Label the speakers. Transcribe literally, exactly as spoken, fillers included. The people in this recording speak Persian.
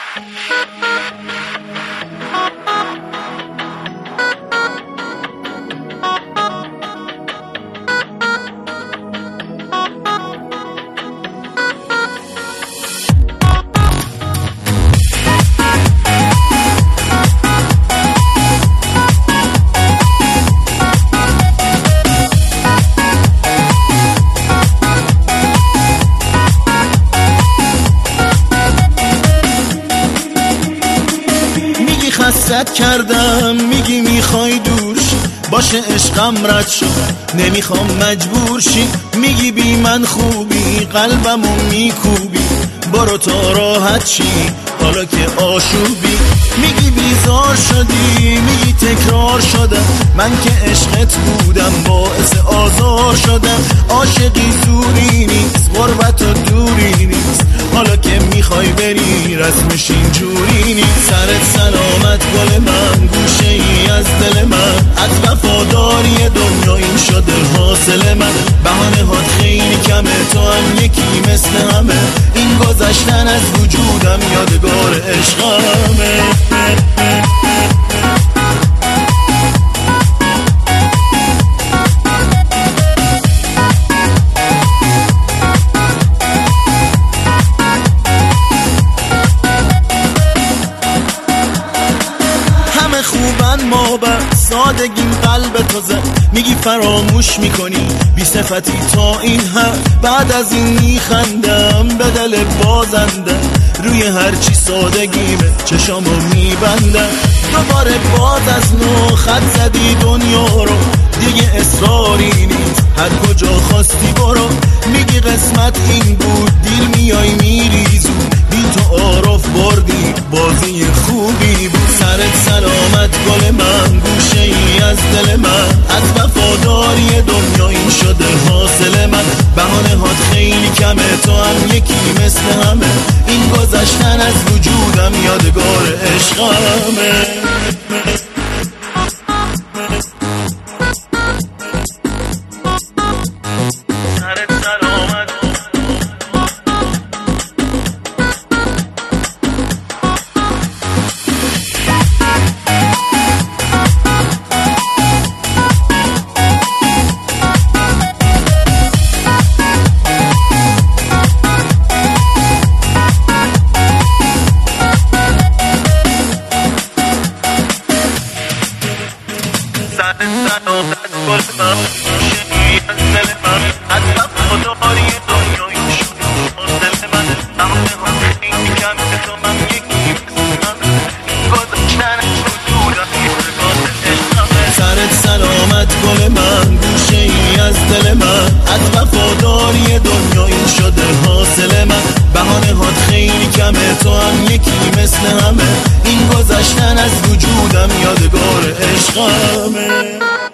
Speaker 1: خستت کردم میگی میخوای دور شی، باشه عشقم رد شد نمیخوام مجبور شی. میگی بی من خوبی قلبمو میکوبی، برو تا راحت شی حالا که آشوبی. میگی بیزار شدی میگی تکرار شدم، من که عشقت بودم باعث آزار شدم. عاشقی زوری نیست غربت و دوری نیست، حالا که میخوای بری رسمش اینجوری نیست. سرت سلامت گل من گوشه ای از دل من، از وفاداری دنیا این شده حاصل من. بهانه هات خیلی کمه تو هم یکی مثل همه، این گذشتن از وجودم یادگار عشقمه. خوبن ما بر سادگیم قلب تو زد، میگی فراموش میکنی بی صفتی تا این حد. بعد از این میخندم به دل بازنده، روی هرچی سادگیمه چشامو میبندم. دوباره باز از نو خط زدی دنیا رو، دیگه اصراری نیست هر کجا خواستی برو. میگی قسمت این بود دیر میای میریزو، بی تو عارف بردی بازی خوبی بود. سرت سلامت گل من گوشه ای از دل من، از وفاداری دنیا این شده حاصل من. بهانه هات خیلی کمه تو هم یکی مثل همه، این گذشتن از وجودم یادگار عشقمه. سرت سلامت گل من گوشه ای از دل من، از وفاداری دنیا این شده حاصل من. بهانه هات خیلی کمه تو هم یکی مثل همه، این گذشتن از وجودم یادگار عشقمه.